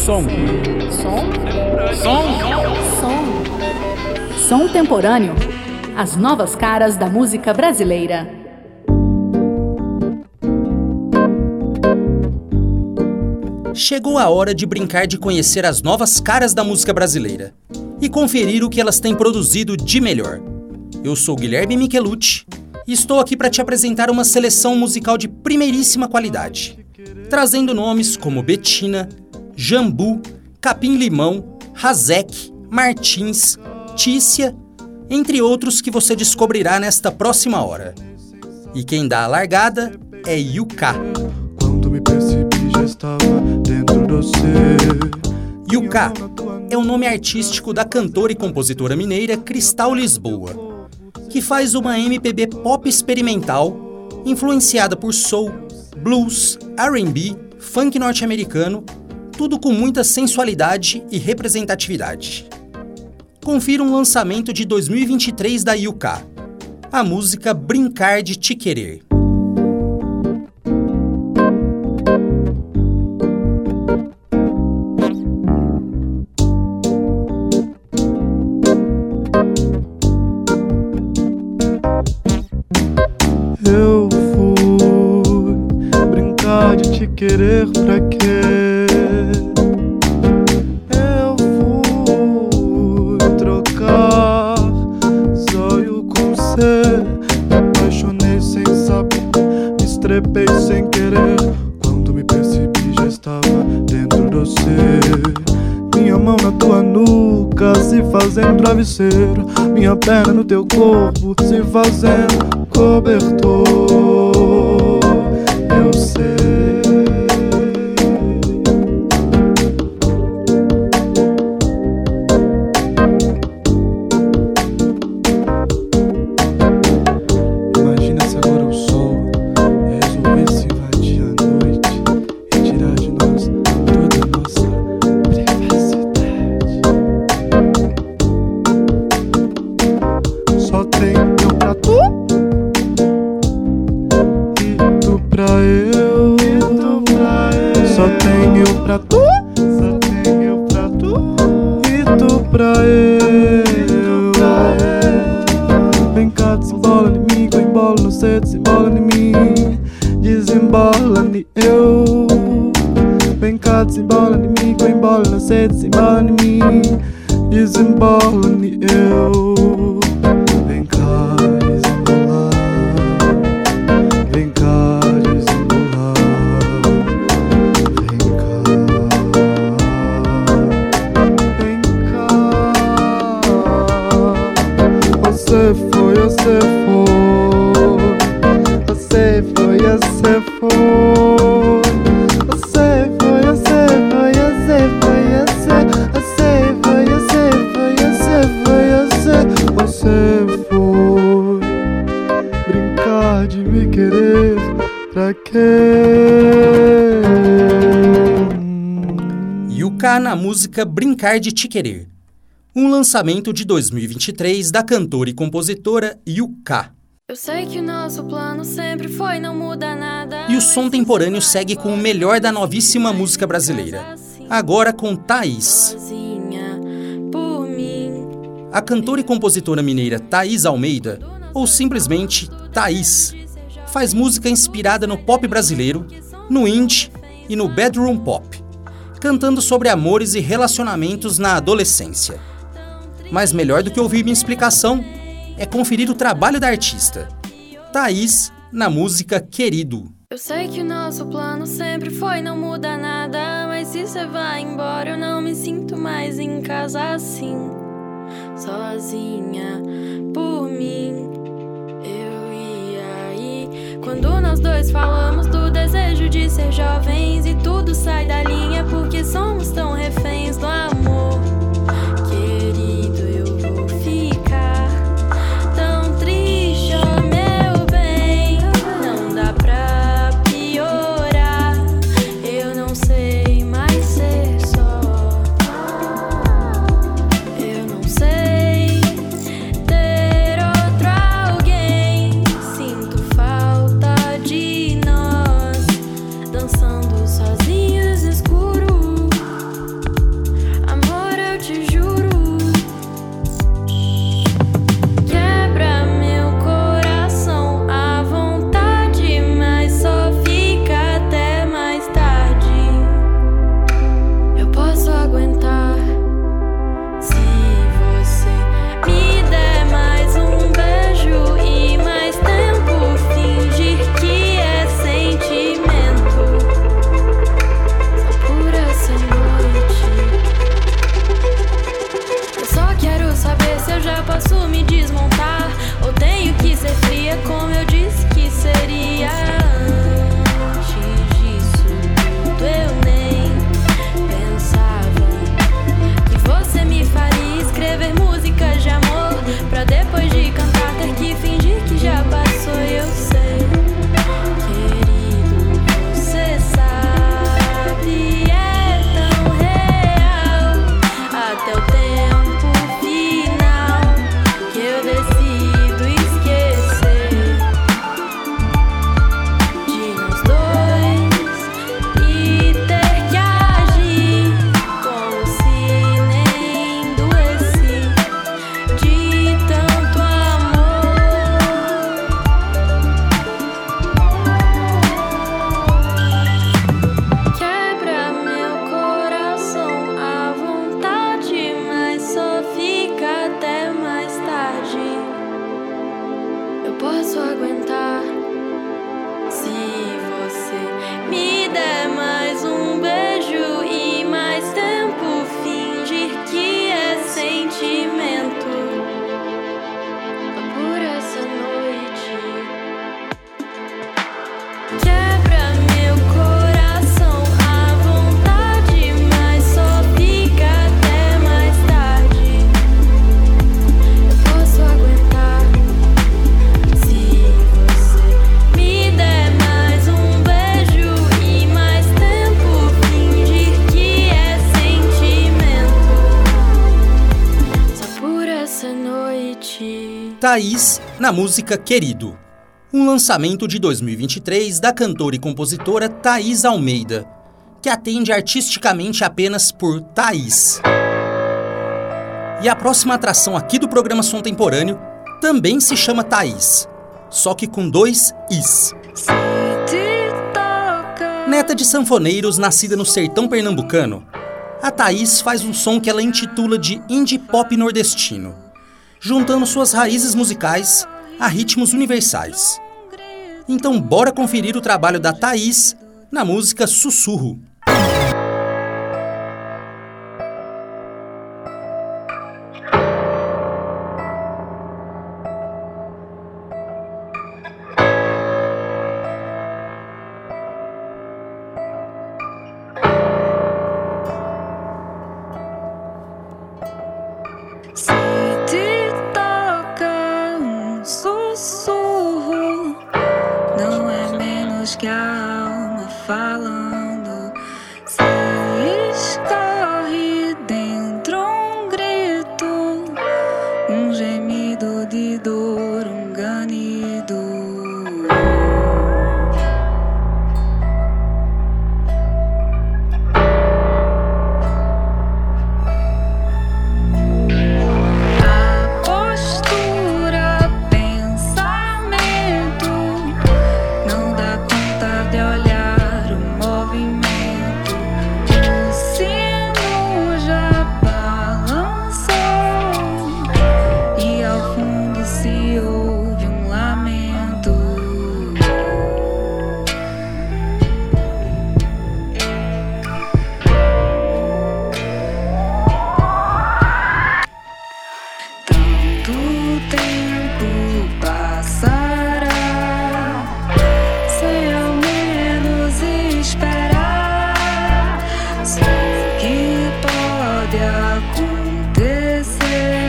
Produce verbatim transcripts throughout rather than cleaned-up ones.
Som. Som? Som. Som. Som temporâneo. As novas caras da música brasileira. Chegou a hora de brincar de conhecer as novas caras da música brasileira e conferir o que elas têm produzido de melhor. Eu sou Guilherme Michelucci e estou aqui para te apresentar uma seleção musical de primeiríssima qualidade, trazendo nomes como Betina, Jambu, Capim Limão, Razek, Martins, Tícia, entre outros que você descobrirá nesta próxima hora. E quem dá a largada é Yuka. Quando me percebi, já estava dentro do ser. Yuka é o nome artístico da cantora e compositora mineira Cristal Lisboa, que faz uma M P B pop experimental, influenciada por soul, blues, R and B, funk norte-americano, tudo com muita sensualidade e representatividade. Confira um lançamento de dois mil e vinte e três da Yuka, a música Brincar de Te Querer. Eu fui brincar de te querer pra quê? Eu fui trocar zóio com cê. Me apaixonei sem saber, me estrepei sem querer. Quando me percebi, já estava dentro do ser. Minha mão na tua nuca, se fazendo travesseiro. Minha perna no teu corpo, se fazendo cobertor. Eu sei. Imagina se agora o sol resolvesse invadir a noite e tirar de nós toda a nossa privacidade. Só tem eu pra tu e tu pra eu. E tu pra eu. Só tem eu pra tu. Só tem eu pra tu e tu pra eu. Vem cá, desembola em mim, eu embolo no cê, desembola em mim, desembola em eu. Vem cá, desembola em mim, eu embolo no cê, desembola em mim, desembola em eu. Vem cá, desembolar. Vem cá, desembolar. Vem cá. Vem cá. Você foi, você foi. Você foi, você foi. Você foi, você foi, você foi, você. Você foi, você foi, você foi, você. Você foi brincar de me querer pra quê? Yuka na música Brincar de Te Querer, um lançamento de dois mil e vinte e três da cantora e compositora Yuka. Eu sei que o nosso plano sempre foi não muda nada. E o som temporâneo segue com o melhor da novíssima música brasileira, agora com Thaís. Sozinha por mim. A cantora e compositora mineira Thaís Almeida, ou simplesmente Thaís, faz música inspirada no pop brasileiro, no indie e no bedroom pop, cantando sobre amores e relacionamentos na adolescência. Mas melhor do que ouvir minha explicação é conferir o trabalho da artista, Thaís, na música Querido. Eu sei que o nosso plano sempre foi não muda nada, mas se você vai embora eu não me sinto mais em casa assim, sozinha por mim. Eu ia ir quando nós dois falamos do desejo de ser jovens e tudo sai da linha porque somos tão reféns do amor. Querido, eu vou ficar tão triste, oh meu bem, não dá pra piorar. Eu não sei mais ser só. Eu não sei ter outro alguém. Sinto falta de nós dançando sozinhos Thaís na música Querido, um lançamento de dois mil e vinte e três da cantora e compositora Thaís Almeida, que atende artisticamente apenas por Thaís. E a próxima atração aqui do programa Som Temporâneo também se chama Thaís, só que com dois Is. Neta de sanfoneiros, nascida no sertão pernambucano, a Thaís faz um som que ela intitula de indie pop nordestino, juntando suas raízes musicais a ritmos universais. Então bora conferir o trabalho da Thaís na música Sussurro. Que a alma falando se escorre dentro um grito, um gemido de dor, um ganido. A postura, pensamento, não dá de olhar o movimento. O sino já balançou e ao fundo se ouve um lamento. Tanto tempo passará sem ao menos esperar. Sei que pode acontecer,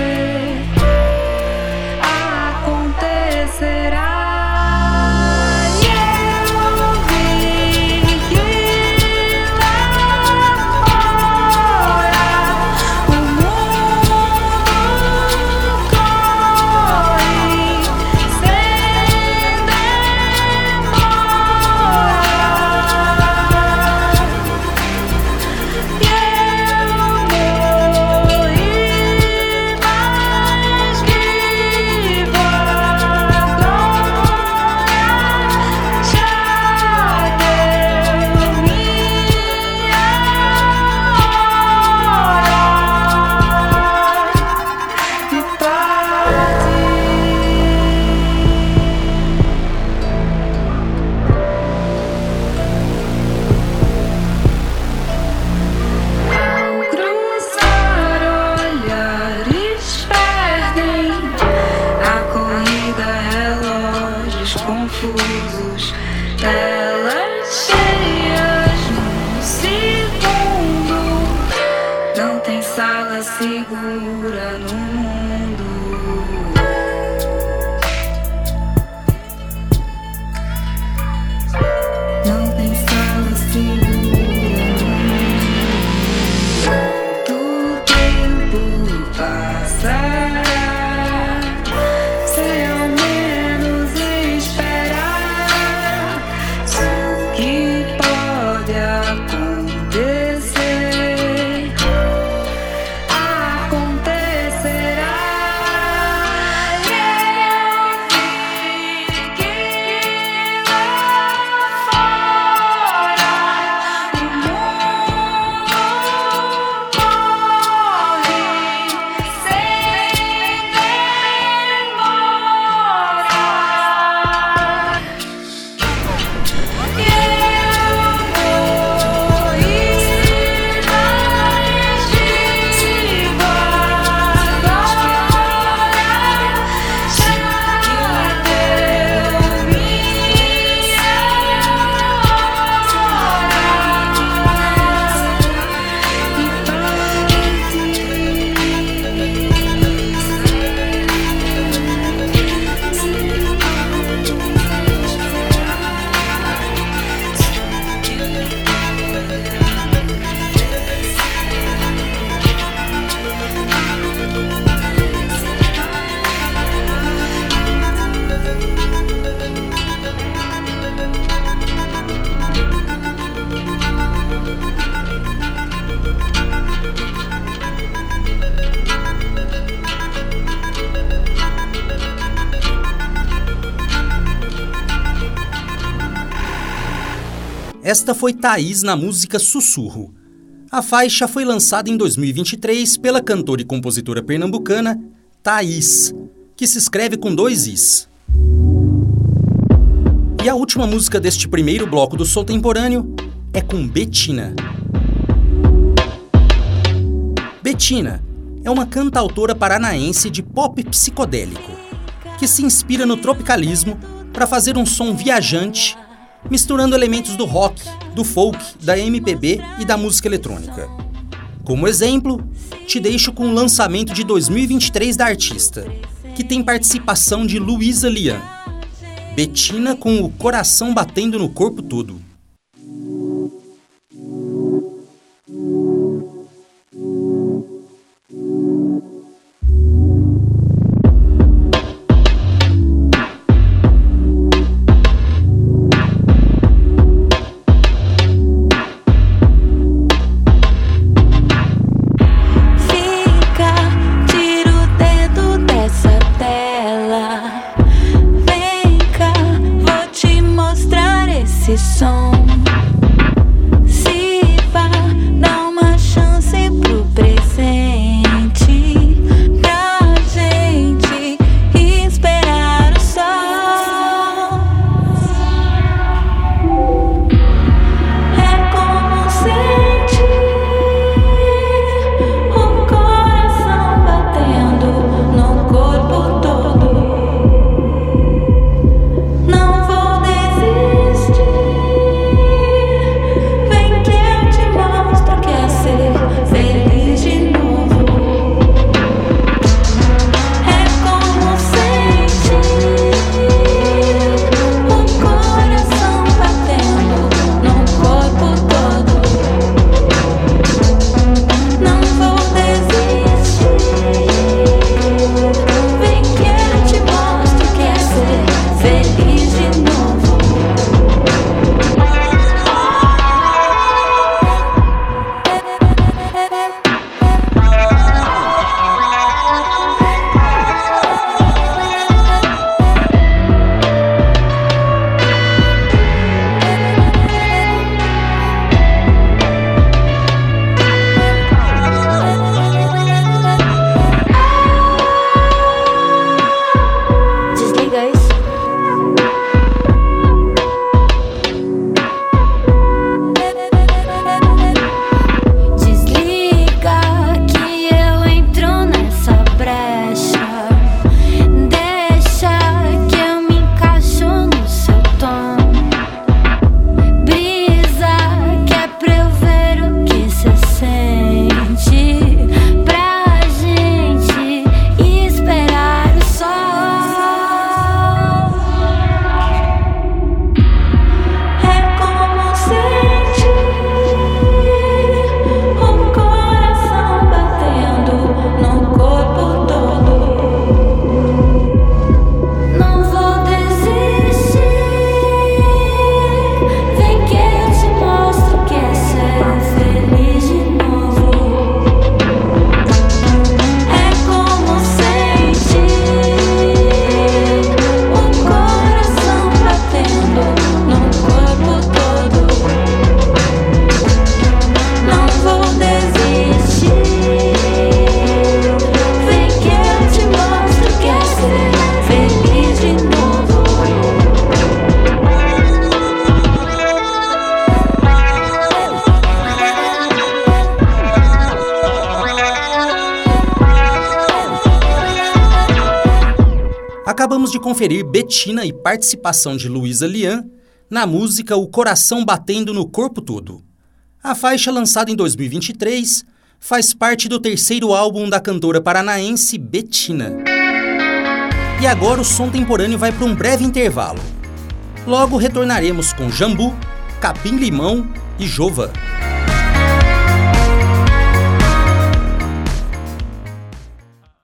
acontecerá. E eu vi que lá fora o mundo corre sem confusos, telas cheias num segundo. Não tem sala segura no mundo. Não tem sala segura no mundo. Todo tempo passará sem ao menos esperar. O que pode acontecer, acontecer. Esta foi Thaís na música Sussurro. A faixa foi lançada em dois mil e vinte e três pela cantora e compositora pernambucana Thaís, que se escreve com dois Is. E a última música deste primeiro bloco do Som Temporâneo é com Betina. Betina é uma cantautora paranaense de pop psicodélico, que se inspira no tropicalismo para fazer um som viajante, misturando elementos do rock, do folk, da M P B e da música eletrônica. Como exemplo, te deixo com o lançamento de dois mil e vinte e três da artista, que tem participação de Luísa Lian. Betina com o coração batendo no corpo todo. Acabamos de conferir Betina e participação de Luísa Lian na música O Coração Batendo no Corpo Todo. A faixa, lançada em dois mil e vinte e três, faz parte do terceiro álbum da cantora paranaense Betina. E agora o Som Temporâneo vai para um breve intervalo. Logo retornaremos com Jambu, Capim Limão e Jova.